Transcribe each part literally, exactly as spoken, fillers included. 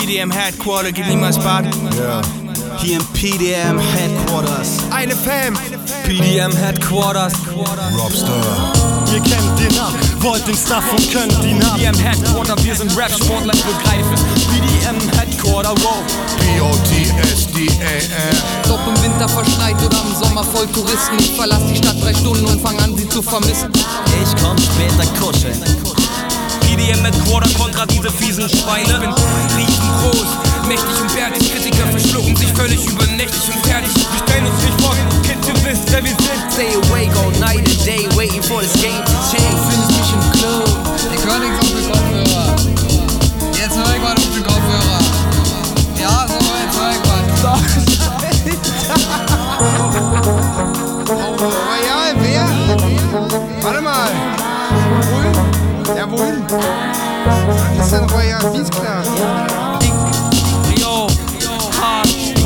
D M Headquarter geht niemals baden. Yeah. Hier im P D M Headquarters. Eine Fam. P D M Headquarters. Robster. Ihr kennt den Namen, wollt den Stuff und könnt ihn haben. P D M Headquarter, wir sind Rap-Sportler, ich begreife. P D M Headquarter, wow. P O T S D A R. Ob im Winter verschneit oder im Sommer voll Touristen. Ich verlass die Stadt drei Stunden und fang an, sie zu vermissen. Ich komm später kuscheln. P D M Headquarter kontra diese fiesen Schweine. Ich bin riesengroß, mächtig und bärtig. Kritiker verschlucken sich völlig übernächtig und fertig. Wir stellen uns nicht vor, Kids, ihr wisst, wer wir sind. Stay awake all night and day, waiting for this game to change. Findest mich im Club, ich hör nichts auf den Kopfhörer. Jetzt hör ich was auf den Kopfhörer. Ja, so, jetzt hör ich was. Royal, wer? Warte mal. Wohin? Ja, wohin? Was ist denn Royal? Wie ist klar? Yo, hart.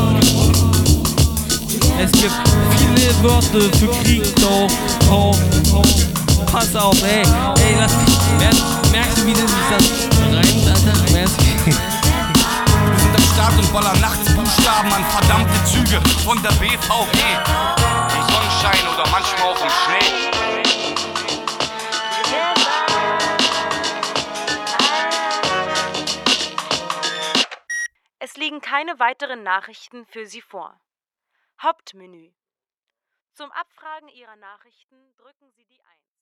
Es gibt viele Wörter für Krieg, doch, oh, oh. Pass auf, ey, ey, lass mich. Merkst, merkst du, wie das sich das reimt, Alter? Merkst du? Wir sind am Start und ballern nachts Buchstaben an verdammte Züge von der B V G. Im Sonnenschein oder manchmal auch im Schnee. Es liegen keine weiteren Nachrichten für Sie vor. Hauptmenü. Zum Abfragen Ihrer Nachrichten drücken Sie die eins.